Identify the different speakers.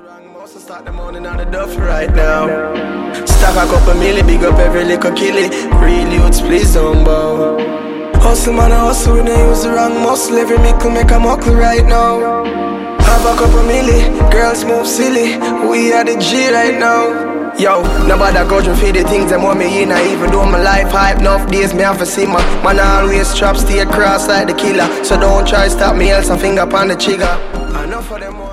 Speaker 1: So start the morning on the duff right now. Stack a couple milli, big up every little killie. Real youths, please don't bow. Hustle man, I hustle, we don't use the wrong muscle. Every mickle make a muckle right now. Have a couple milli, girls move silly. We are the G right now. Yo, nobody go to feed the things that want me in. Even though my life hype enough days, me have to see my man always trap, stay cross like the killer. So don't try stop me, else I finger upon the trigger. Enough for them.